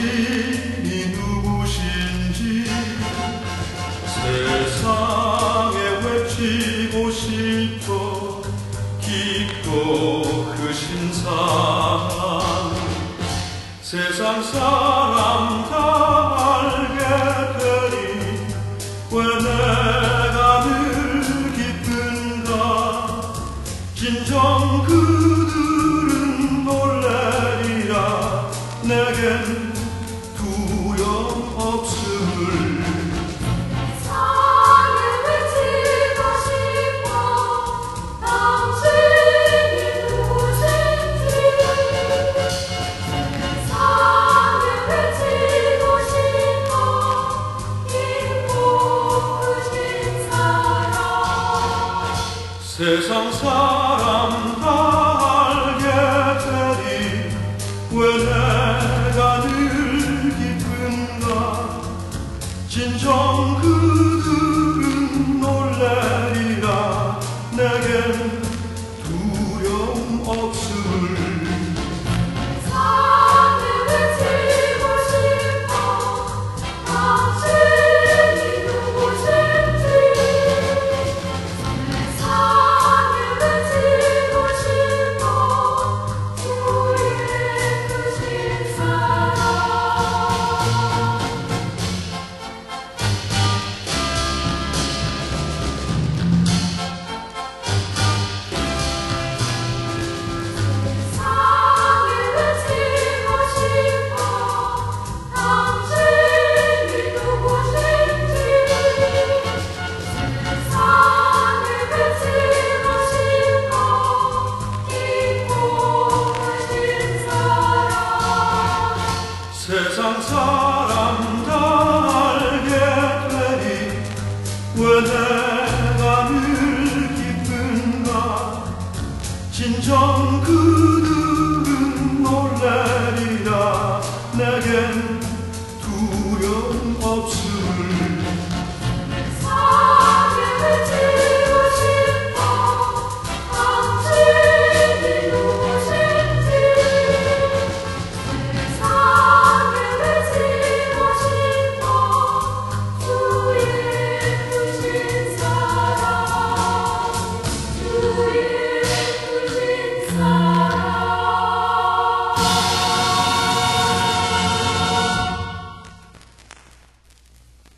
당신이 누구신지 세상에 외치고 싶어. 깊고 크신 사랑 세상 사람 다 알게 되니 왜 내가 늘 기쁜가. 진정 그들은 놀래리라. 내겐 두려움 없음을. 세상에 외치고 싶어. 당신이 누구신지 세상에 외치고 싶어. 깊고 크신 사랑 세상 사람 다 알게 되리 왜 내가 늘 기쁜가. 진정 그들은 놀래리라. 내겐 두려움 없음을. 세상에 외치고 싶어. 당신이 누구신지 세상에 외치고 싶어. 주의 크신 사랑 세상에 외치고 싶어. 당신이 누구신지 세상에 외치고 싶어. 깊고 크신 사랑 세상 사람 다